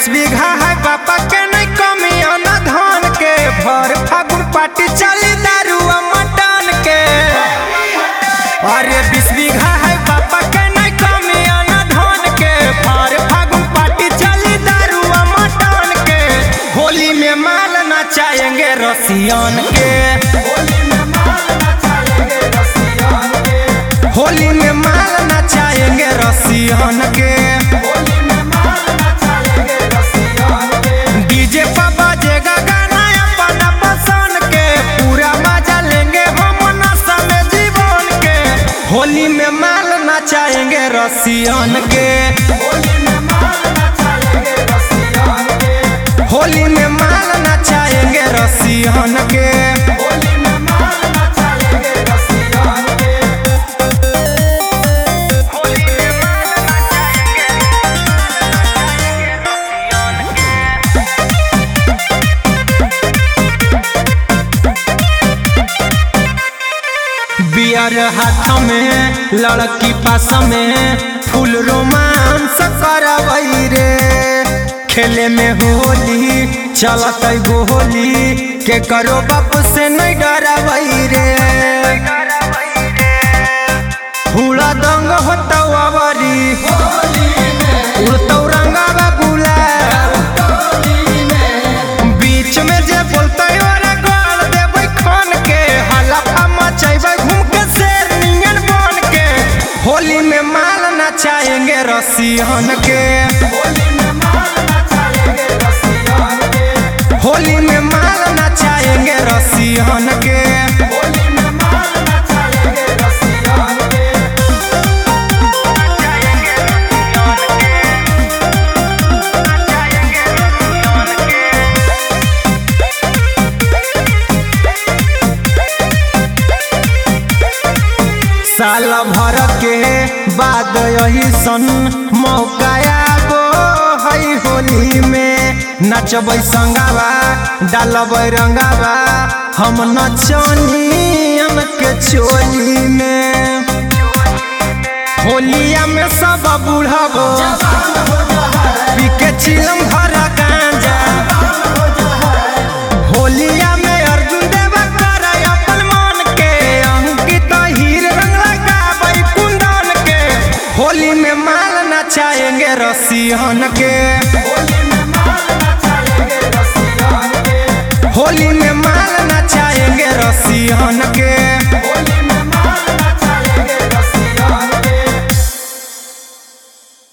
20 बीघा है पापा के नहीं कमी ना धान के भर फागुन पार्टी चली दारू मटन के। अरे 20 बीघा है पापा के नहीं कमी ना धान के भर फागुन पार्टी चली दारू मटन के। होली में माल नचाएंगे रसियन के। होली में माल नचाएंगे रसियन के। डीजे पर बजेगा गाना अपना पसंद के पूरा मजा लेंगे हम नशा में जीवन के। होली में माल नचाएंगे रसियन के। होली में माल नचाएंगे रसियन के। बियर हाथ में लड़की पास में फुल रोमांस करवई रे। खेले में होली चलत गोली के करो बाप से नहीं डरवई रे। हुड़ा दंग होता अवरी उड़तौ रंगावा गुलाल बीच में जे बोलते ओरे गाल देबै खान के हलफा मचाइबै घूम के शेर नियन बन के। होली में माल नचाएंगे रसियन के। होली में माल नचाएंगे रसियन के। साल भर के बाद यही सन मौका आगो है होली में। नचबै संगावा डालबै रंगावा हम नचनियन के चोली में। होलिया में सब बुढ़बो पी के चिलम भर गांजा। होलिया में अर्जुन देवा कर अपन मन के अंकित हीर रंग लगाबै कुंदन के। होली में माल नचाएंगे रसियन के। होली में माल नचाएंगे रसियन के।